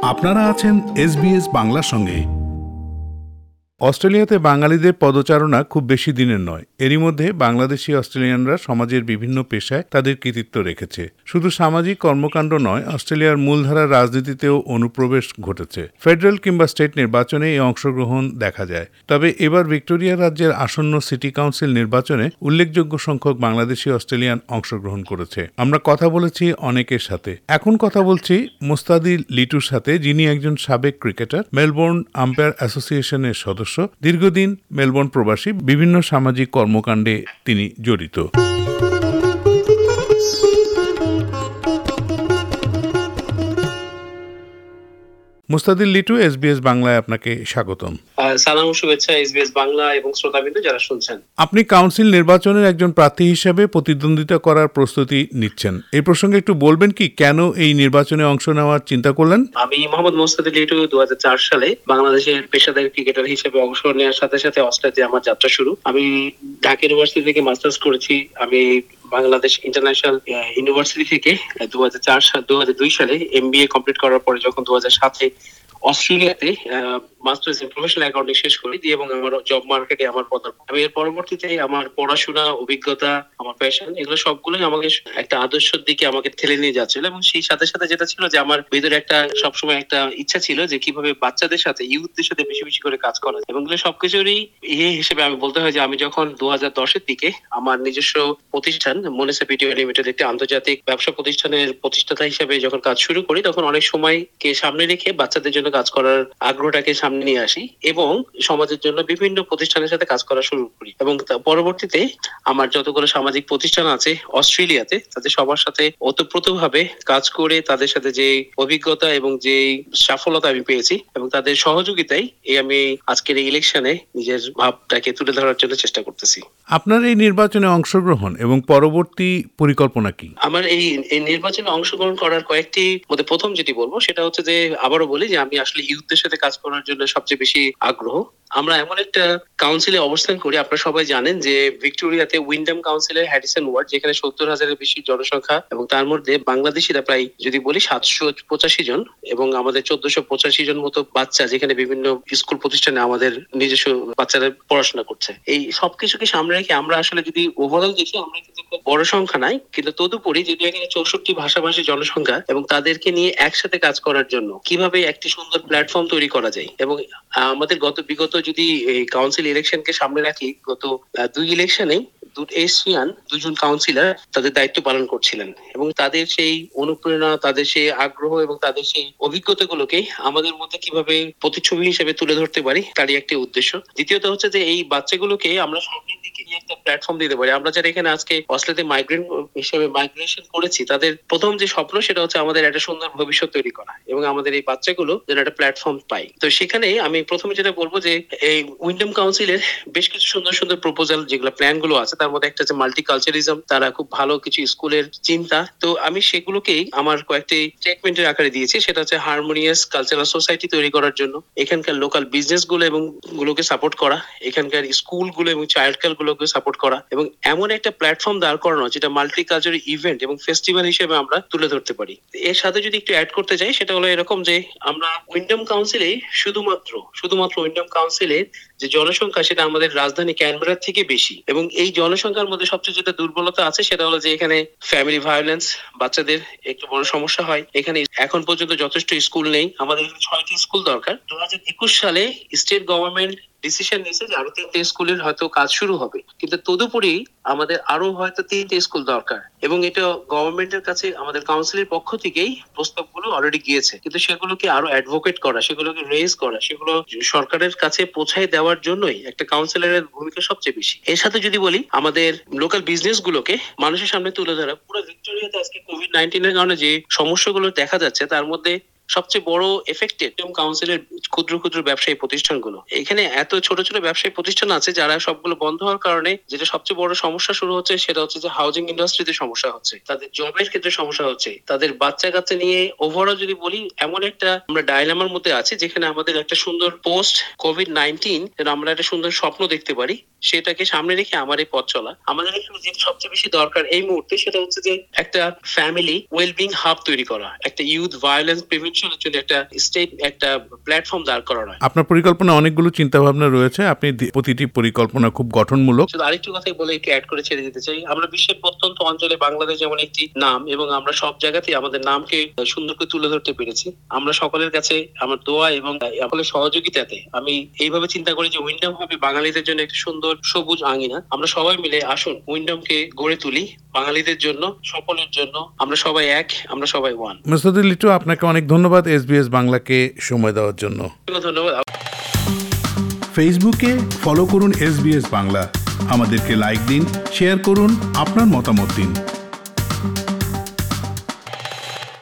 আপনারা আছেন SBS বাংলার সঙ্গে। অস্ট্রেলিয়াতে বাঙালিদের পদচারণা খুব বেশি দিনের নয়। এরই মধ্যে বাংলাদেশি অস্ট্রেলিয়ানরা সমাজের বিভিন্ন পেশায় তাদের কৃতিত্ব রেখেছে। শুধু সামাজিক কর্মকাণ্ড নয়, অস্ট্রেলিয়ার মূলধারার রাজনীতিতেও অনুপ্রবেশ ঘটেছে। ফেডারেল কিংবা স্টেট নির্বাচনে এই অংশগ্রহণ দেখা যায়। তবে এবার ভিক্টোরিয়া রাজ্যের আসন্ন সিটি কাউন্সিল নির্বাচনে উল্লেখযোগ্য সংখ্যক বাংলাদেশি অস্ট্রেলিয়ান অংশগ্রহণ করেছে। আমরা কথা বলেছি অনেকের সাথে। এখন কথা বলছি মুস্তাদি লিটুর সাথে, যিনি একজন সাবেক ক্রিকেটার, মেলবোর্ন আম্পায়ার অ্যাসোসিয়েশনের সদস্য, দীর্ঘদিন মেলবোর্ন প্রবাসী, বিভিন্ন সামাজিক কর্মকাণ্ডে তিনি জড়িত। মুস্তাদিল লিটু, SBS বাংলায় আপনাকে স্বাগতম। সালাম ও শুভেচ্ছা SBS বাংলা এবং শ্রোতাবৃন্দ যারা শুনছেন। আপনি কাউন্সিল নির্বাচনের একজন প্রার্থী হিসেবে প্রতিদ্বন্দ্বিতা করার প্রস্তুতি নিচ্ছেন। এই প্রসঙ্গে একটু বলবেন কি, কেন এই নির্বাচনে অংশ নেওয়ার চিন্তা করলেন? আমি মোহাম্মদ মুস্তাদিল লিটু 2004 সালে বাংলাদেশের পেশাদার ক্রিকেটার হিসেবে অংশ নেওয়ার সাথে সাথে অস্ট্রেলিয়াতে আমার যাত্রা শুরু। আমি ঢাকা ইউনিভার্সিটি থেকে মাস্টার্স করেছি। আমি বাংলাদেশ ইন্টারন্যাশনাল ইউনিভার্সিটি থেকে 2002 সালে MBA কমপ্লিট করার পরে যখন 2007-এ অস্ট্রেলিয়াতে মাস্টার্স ইন প্রফেশনাল অ্যাকাউন্টিং শেষ করি দিয়ে, এবং আমার জব মার্কেটে আমার পদার্পণ। আমি এর পরবর্তীতে আমার পড়াশোনা, অভিজ্ঞতা, আমার প্যাশন, এগুলো সবগুলোই আমাকে একটা আদর্শের দিকে আমাকে ঠেলে নিয়ে যাচ্ছিল। এবং সেই সাথে সাথে যেটা ছিল যে আমার ভিতরে একটা সবসময় একটা ইচ্ছা ছিল যে কিভাবে বাচ্চাদের সাথে, ইউথদের সাথে বেশি বেশি করে কাজ করা যায়। এবং এগুলো সবকিছুরই হিসেবে আমি বলতে হয় যে আমি যখন 2010-এর দিকে আমার নিজস্ব প্রতিষ্ঠান মনিসিপ্যালিটি লিমিটেড, একটি আন্তর্জাতিক ব্যবসা প্রতিষ্ঠানের প্রতিষ্ঠাতা হিসেবে যখন কাজ শুরু করি, তখন অনেক সময়কে সামনে রেখে বাচ্চাদের জন্য কাজ করার আগ্রহটাকে সামনে নিয়ে আসি এবং সমাজের জন্য বিভিন্ন প্রতিষ্ঠানের সাথে কাজ করা শুরু করি। এবং পরবর্তীতে আমার যতগুলো সামাজিক প্রতিষ্ঠান আছে অস্ট্রেলিয়াতে, তাদের সবার সাথে ওতপ্রোতভাবে কাজ করে তাদের সাথে যে অভিজ্ঞতা এবং যে সফলতা আমি পেয়েছি এবং তাদের সহযোগিতায় আমি আজকের এই ইলেকশনে নিজের ভাবটাকে তুলে ধরার জন্য চেষ্টা করতেছি। আপনার এই নির্বাচনে অংশগ্রহণ এবং পরবর্তী পরিকল্পনা কি? আমার এই নির্বাচনে অংশগ্রহণ করার কয়েকটি মধ্যে প্রথম যেটি বলবো সেটা হচ্ছে যে, আবারও বলি যে আমি আসলে ইউথদের সাথে কাজ করার জন্য সবচেয়ে বেশি আগ্রহ। আমরা এমন একটা কাউন্সিলে অবস্থান করি, আপনারা সবাই জানেন যে ভিক্টোরিয়াতে উইন্ডাম কাউন্সিলের হ্যাডিসন ওয়ার্ড, যেখানে 70,000-এর বেশি জনসংখ্যা এবং তার মধ্যে বাংলাদেশিরা প্রায় যদি বলি 785 জন এবং আমাদের 1485 জন মতো বাচ্চা, যেখানে বিভিন্ন স্কুল প্রতিষ্ঠানে আমাদের নিজস্ব বাচ্চারা পড়াশোনা করছে। এই সবকিছুকে সামনে রেখে আমরা আসলে যদি ওভারঅল দেখি, আমরা কিন্তু খুব বড় সংখ্যা নাই, কিন্তু তদুপরি যদি এখানে 64 ভাষাভাষী জনসংখ্যা এবং তাদেরকে নিয়ে একসাথে কাজ করার জন্য কিভাবে একটি সুন্দর প্ল্যাটফর্ম তৈরি করা যায়। এবং আমাদের বিগত যদি এই কাউন্সিল ইলেকশনকে সামনে রাখি, গত 2 ইলেকশনে এশিয়ান 2 জন কাউন্সিলর তাদের দায়িত্ব পালন করছিলেন এবং তাদের সেই অনুপ্রেরণা, তাদের সেই আগ্রহ এবং তাদের সেই অভিজ্ঞতাগুলোকে আমাদের মধ্যে কিভাবে প্রতিচ্ছবি হিসেবে তুলে ধরতে পারি, তারই একটি উদ্দেশ্য। দ্বিতীয়ত হচ্ছে যে এই বাচ্চাগুলোকে আমরা সামনের দিকে নিয়ে একটা প্ল্যাটফর্ম দিতে পারি। আমরা যারা এখানে আজকে অস্ট্রেলিয়াতে মাইগ্রেশন করেছি, তাদের প্রথম যে স্বপ্ন সেটা হচ্ছে আমাদের একটা সুন্দর ভবিষ্যৎ তৈরি করা এবং আমাদের এই বাচ্চাগুলো যেন একটা প্ল্যাটফর্ম পায়। তো সেখানে আমি প্রথমে যেটা বলবো যে এই উইন্ডাম কাউন্সিলের বেশ কিছু সুন্দর সুন্দর প্রপোজাল, যেগুলো প্ল্যান গুলো আছে, তার মধ্যে একটা হচ্ছে মাল্টিকালচারিজম। তারা খুব ভালো কিছু স্কুলের চিন্তা, তো আমি সেগুলোকেই আমার কয়েকটি স্টেটমেন্টের আকারে দিয়েছি। সেটা হচ্ছে হারমোনিয়াস কালচারাল সোসাইটি তৈরি করার জন্য, এখানকার লোকাল বিজনেস গুলো এবং গুলোকে সাপোর্ট করা, এখানকার স্কুলগুলো এবং চাইল্ড কেয়ার গুলোকে সাপোর্ট করা এবং এমন একটা প্ল্যাটফর্ম দাঁড় করানো যেটা মাল্টিকালচারাল ইভেন্ট এবং ফেস্টিভ্যাল হিসেবে আমরা তুলে ধরতে পারি। এর সাথে যদি একটু অ্যাড করতে চাই, সেটা হলো এরকম যে আমরা উইন্ডাম কাউন্সিলে শুধুমাত্র উইন্ডাম কাউন্সিলের যে জনসংখ্যা সেটা আমাদের রাজধানী ক্যানবেরার থেকে বেশি। এবং এই জনসংখ্যার মধ্যে সবচেয়ে যেটা দুর্বলতা আছে সেটা হলো যে এখানে ফ্যামিলি ভায়োলেন্স, বাচ্চাদের একটু বড় সমস্যা হয়। এখানে এখন পর্যন্ত যথেষ্ট স্কুল নেই, আমাদের 6টি স্কুল দরকার। 2021 সালে স্টেট গভর্নমেন্ট ডিসিশন নিয়েছে যে আরো 3টে স্কুলের হয়তো কাজ শুরু হবে, কিন্তু তদুপরি আমাদের আরো হয়তো 3টে স্কুল দরকার এবং এটা গভর্নমেন্টের কাছে আমাদের কাউন্সিলের পক্ষ থেকেই প্রস্তাবগুলো অলরেডি গিয়েছে। কিন্তু সেগুলোকে আরো অ্যাডভোকেট করা, সেগুলোকে রেজ করা, সেগুলো সরকারের কাছে পৌঁছায় দেওয়ার জন্যই একটা কাউন্সিলরের ভূমিকা সবচেয়ে বেশি। এর সাথে যদি বলি, আমাদের লোকাল বিজনেস গুলোকে মানুষের সামনে তুলে ধরা। পুরো ভিক্টোরিয়াতে আজকে কোভিড-19 এর কারণে যে সমস্যাগুলো দেখা যাচ্ছে, তার মধ্যে সবচেয়ে বড় এফেক্টেড কাউন্সিলের ক্ষুদ্র ক্ষুদ্র ব্যবসায়ী প্রতিষ্ঠানগুলো। এখানে এত ছোট ছোট ব্যবসায়ী প্রতিষ্ঠান আছে যারা সবগুলো বন্ধ হওয়ার কারণে যেটা সবচেয়ে বড় সমস্যা শুরু হচ্ছে সেটা হচ্ছে যে হাউজিং ইন্ডাস্ট্রিতে সমস্যা হচ্ছে, তাদের জবের ক্ষেত্রে সমস্যা হচ্ছে, তাদের বাচ্চা কাচ্চা নিয়ে ওভারঅল যদি বলি এমন একটা আমরা ডায়লামার মধ্যে আছি যেখানে আমাদের একটা সুন্দর পোস্ট কোভিড-19 আমরা একটা সুন্দর স্বপ্ন দেখতে পারি, সেটাকে সামনে রেখে আমার এই পথ চলা। আমাদের এখানে যেটা সবচেয়ে বেশি দরকার এই মুহূর্তে সেটা হচ্ছে যে একটা ফ্যামিলি ওয়েলবিং হাব তৈরি করা, একটা ইউথ ভায়োলেন্স প্রিভেনশন টেলিভিশনের জন্য একটা প্ল্যাটফর্ম দাঁড় করানো হয়। আপনার পরিকল্পনা অনেকগুলো চিন্তা ভাবনা রয়েছে, আপনি প্রতিটি পরিকল্পনা খুব গঠনমূলক। শুধু আরেকটু কথাই বলে একটু অ্যাড করে ছেড়ে দিতে চাই, আমরা বিশ্বের প্রত্যন্ত অঞ্চলে বাংলাদেশ যেমন একটি নাম, এবং আমরা সব জায়গাতেই আমাদের নামকে সুন্দর করে তুলে ধরতে পেরেছি। আমরা সকলের কাছে আমার দোয়া এবং সকলের সহযোগিতাতে আমি এইভাবে চিন্তা করি যে উইন্ডম হবে বাঙালিদের জন্য একটি সুন্দর সবুজ আঙিনা। আমরা সবাই মিলে আসুন উইন্ডমকে গড়ে তুলি বাঙালিদের জন্য, সকলের জন্য। আমরা সবাই এক, আমরা সবাই ওয়ান। মাসুদুল লিটু, আপনাকে অনেক ধন্যবাদ SBS বাংলাকে সময় দেওয়ার জন্য। ধন্যবাদ। ফেসবুকে ফলো করুন SBS বাংলা, আমাদেরকে লাইক দিন, শেয়ার করুন, আপনার মতামত দিন।